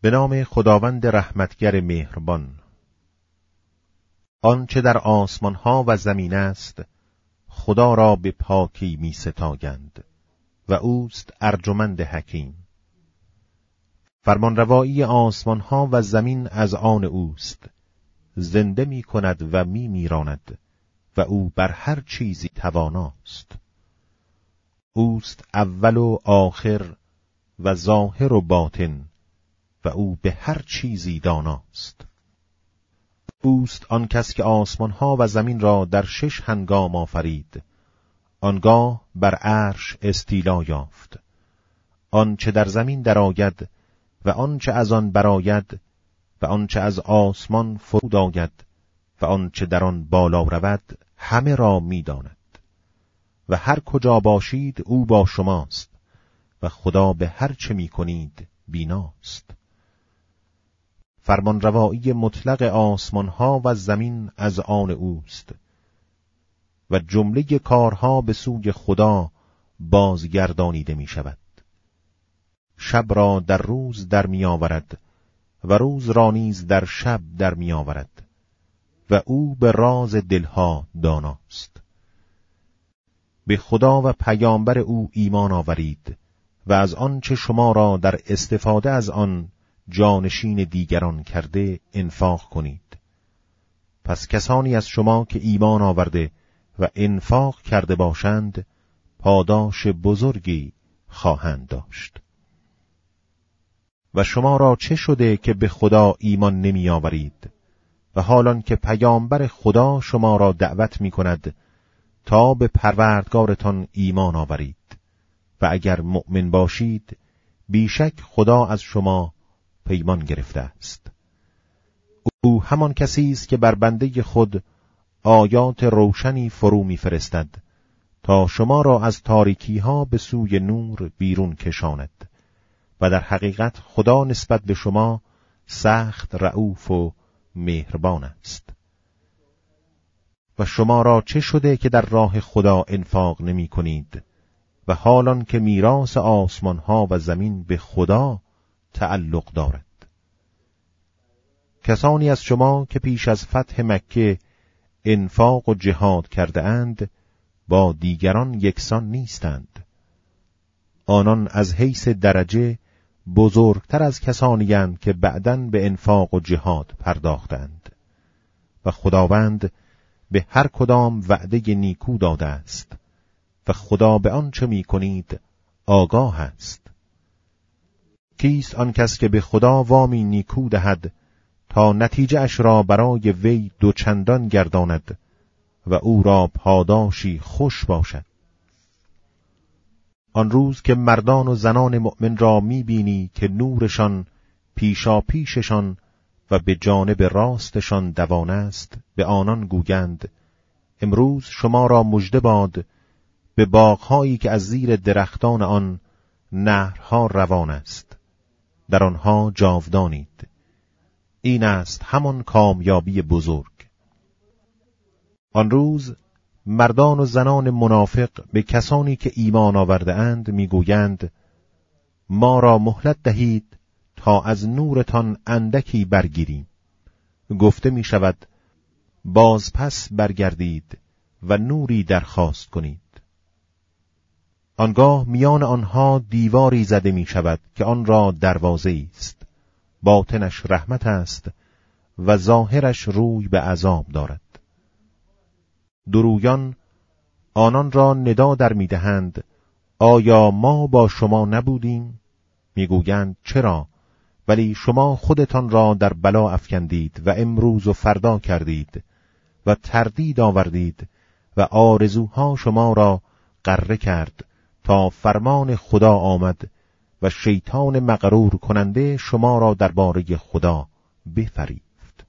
به نام خداوند رحمتگر مهربان. آنچه در آسمانها و زمین است خدا را به پاکی می ستایند و اوست ارجمند حکیم. فرمانروایی آسمانها و زمین از آن اوست، زنده می کند و می میراند و او بر هر چیزی تواناست. اوست اول و آخر و ظاهر و باطن و او به هر چیزی داناست. اوست آن کس که آسمانها و زمین را در 6 هنگام آفرید، آنگاه بر عرش استیلا یافت. آنچه در زمین درآید و آنچه از آن برآید و آنچه از آسمان فرود آید و آنچه در آن بالا رود همه را می‌داند. و هر کجا باشید او با شماست و خدا به هر چه می‌کنید بیناست. فرمانروایی مطلق آسمانها و زمین از آن اوست و جمله کارها به سوی خدا بازگردانیده می شود. شب را در روز در می آورد و روز را نیز در شب در می آورد و او به راز دلها داناست. به خدا و پیامبر او ایمان آورید و از آنچه شما را در استفاده از آن جانشین دیگران کرده انفاق کنید. پس کسانی از شما که ایمان آورده و انفاق کرده باشند پاداش بزرگی خواهند داشت. و شما را چه شده که به خدا ایمان نمی آورید و حالان که پیامبر خدا شما را دعوت می کند تا به پروردگارتان ایمان آورید و اگر مؤمن باشید بیشک خدا از شما پیمان گرفته است. او همان کسی است که بر بنده خود آیات روشنی فرو می‌فرستد تا شما را از تاریکی ها به سوی نور بیرون کشاند و در حقیقت خدا نسبت به شما سخت رئوف و مهربان است. و شما را چه شده که در راه خدا انفاق نمی کنید و حالان که میراث آسمان ها و زمین به خدا تعلق دارد؟ کسانی از شما که پیش از فتح مکه انفاق و جهاد کرده اند با دیگران یکسان نیستند. آنان از حیث درجه بزرگتر از کسانی اند که بعداً به انفاق و جهاد پرداختند و خداوند به هر کدام وعده نیکو داده است و خدا به آنچه می کنید آگاه است. کیست آن کس که به خدا وامی نیکو دهد تا نتیجه اش را برای وی دوچندان گرداند و او را پاداشی خوش باشد؟ آن روز که مردان و زنان مؤمن را می بینی که نورشان پیشا پیششان و به جانب راستشان دوان است، به آنان گویند امروز شما را مژده باد به باغهایی که از زیر درختان آن نهرها روان است، در آنها جاودانید. این است همان کامیابی بزرگ. آن روز مردان و زنان منافق به کسانی که ایمان آورده اند میگویند ما را مهلت دهید تا از نورتان اندکی برگیریم. گفته می شود باز پس برگردید و نوری درخواست کنید. آنگاه میان آنها دیواری زده می شود که آن را دروازه است، باطنش رحمت است و ظاهرش روی به عذاب دارد. درویان آنان را ندا در می دهند آیا ما با شما نبودیم؟ میگویند چرا؟ ولی شما خودتان را در بلا افکندید و امروز و فردا کردید و تردید آوردید و آرزوها شما را غره کرد تا فرمان خدا آمد و شیطان مغرور کننده شما را درباره خدا بفریفت.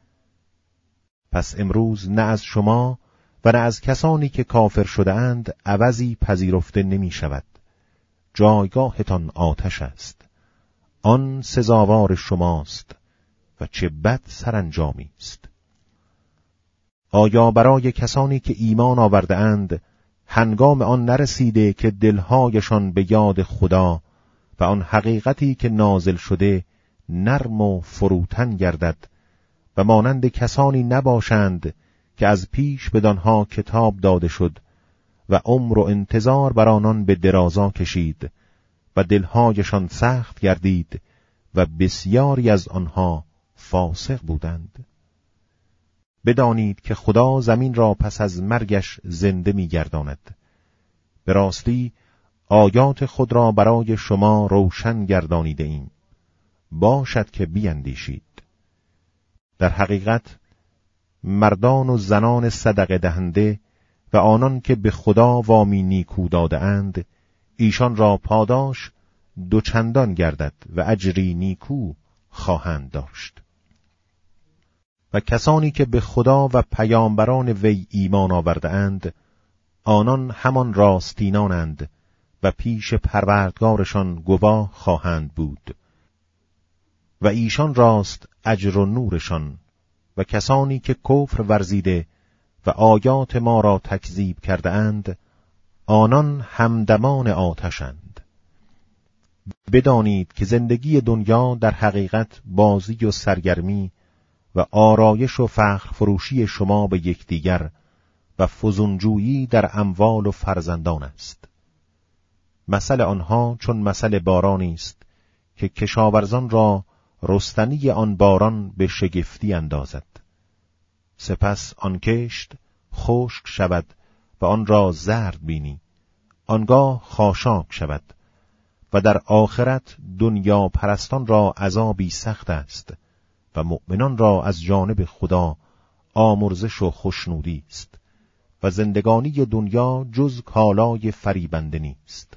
پس امروز نه از شما و نه از کسانی که کافر شده اند عوضی پذیرفته نمی شود. جایگاهتان آتش است، آن سزاوار شماست و چه بد سرانجامی است. آیا برای کسانی که ایمان آورده اند هنگام آن نرسیده که دلهایشان به یاد خدا و آن حقیقتی که نازل شده نرم و فروتن گردد و مانند کسانی نباشند که از پیش بدانها کتاب داده شد و عمر و انتظار بر آنان به درازا کشید و دلهایشان سخت گردید و بسیاری از آنها فاسق بودند. بدانید که خدا زمین را پس از مرگش زنده می‌گرداند. به راستی آیات خود را برای شما روشن گردانیده ایم. باشد که بیندیشید. در حقیقت مردان و زنان صدقه دهنده و آنان که به خدا وامی نیکو داده اند، ایشان را پاداش دوچندان گردد و اجری نیکو خواهند داشت. و کسانی که به خدا و پیامبران وی ایمان آورده اند، آنان همان راستینانند و پیش پروردگارشان گواه خواهند بود و ایشان راست اجر و نورشان. و کسانی که کفر ورزیده و آیات ما را تکذیب کرده اند، آنان همدمان آتشند. بدانید که زندگی دنیا در حقیقت بازی و سرگرمی و آرایش و فخر فروشی شما به یکدیگر و فزونجویی در اموال و فرزندان است. مثل آنها چون مثل بارانی است که کشاورزان را رستنی آن باران به شگفتی اندازد. سپس آن کشت خشک شود و آن را زرد بینی، آنگاه خاشاک شود. و در آخرت دنیا پرستان را عذابی سخت است و مؤمنان را از جانب خدا آمرزش و خشنودی است و زندگانی دنیا جز کالای فریبنده نیست.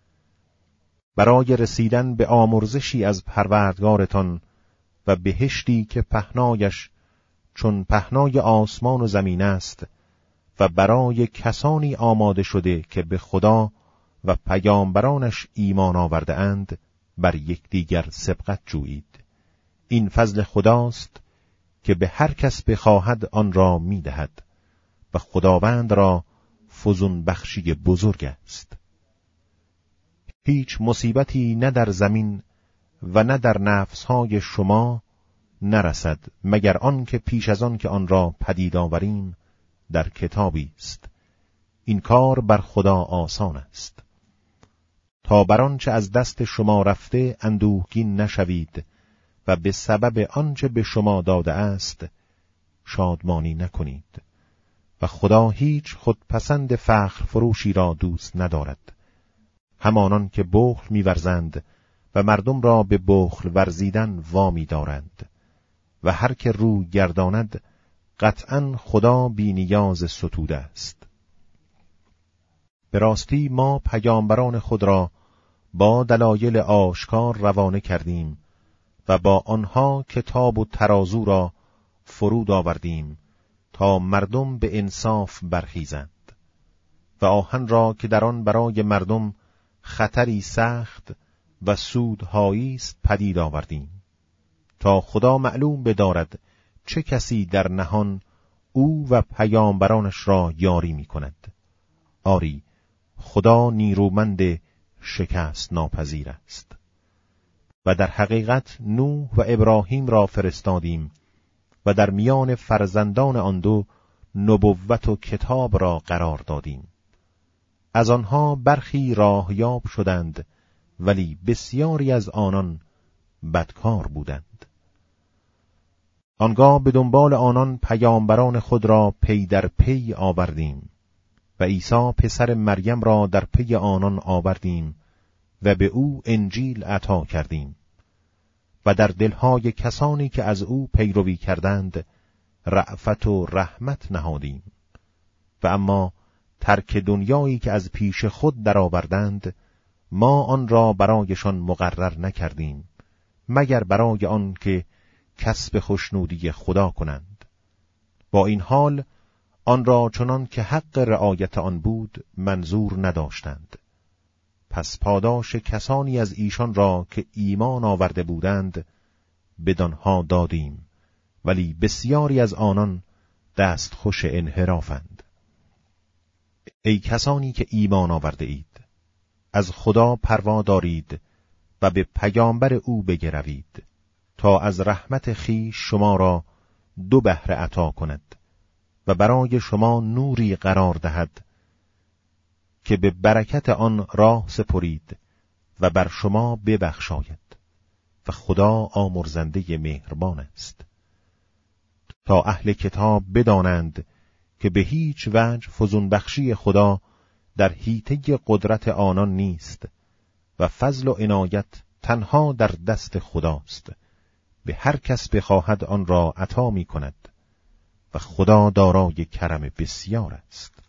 برای رسیدن به آمرزشی از پروردگارتان و بهشتی که پهنایش چون پهنای آسمان و زمین است و برای کسانی آماده شده که به خدا و پیامبرانش ایمان آورده اند، بر یکدیگر سبقت جویید. این فضل خداست که به هر کس بخواهد آن را می‌دهد و خداوند را فزون بخشی بزرگ است. هیچ مصیبتی نه در زمین و نه در نفسهای شما نرسد مگر آن که پیش از آن که آن را پدید آوریم در کتابی است. این کار بر خدا آسان است. تا بر آنچه از دست شما رفته اندوهگین نشوید و به سبب آنچه به شما داده است شادمانی نکنید. و خدا هیچ خودپسند فخر فروشی را دوست ندارد. همانان که بخل می‌ورزند و مردم را به بخل ورزیدن وامی دارند. و هر که رو گرداند قطعاً خدا بی نیاز ستوده است. به راستی ما پیامبران خود را با دلایل آشکار روانه کردیم و با آنها کتاب و ترازو را فرود آوردیم تا مردم به انصاف برخیزند و آهن را که در آن برای مردم خطری سخت و سودهایی است پدید آوردیم تا خدا معلوم بدارد چه کسی در نهان او و پیامبرانش را یاری می کند. آری خدا نیرومند شکست ناپذیر است. و در حقیقت نوح و ابراهیم را فرستادیم و در میان فرزندان آن دو نبوت و کتاب را قرار دادیم. از آنها برخی راهیاب شدند ولی بسیاری از آنان بدکار بودند. آنگاه به دنبال آنان پیامبران خود را پی در پی آوردیم و عیسی پسر مریم را در پی آنان آوردیم و به او انجیل عطا کردیم و در دلهای کسانی که از او پیروی کردند رأفت و رحمت نهادیم. و اما ترک دنیایی که از پیش خود درآوردند ما آن را برایشان مقرر نکردیم مگر برای آن که کسب خوشنودی خدا کنند. با این حال آن را چنان که حق رعایت آن بود منظور نداشتند. پس پاداش کسانی از ایشان را که ایمان آورده بودند بدانها دادیم ولی بسیاری از آنان دستخوش انحرافند. ای کسانی که ایمان آورده اید، از خدا پروا دارید و به پیامبر او بگروید تا از رحمت خویش شما را 2 بهره عطا کند و برای شما نوری قرار دهد که به برکت آن راه سپرید و بر شما ببخشاید و خدا آمرزنده مهربان است. تا اهل کتاب بدانند که به هیچ وجه فزون بخشی خدا در حیطه قدرت آنان نیست و فضل و عنایت تنها در دست خداست، به هر کس بخواهد آن را عطا می کند و خدا دارای کرم بسیار است.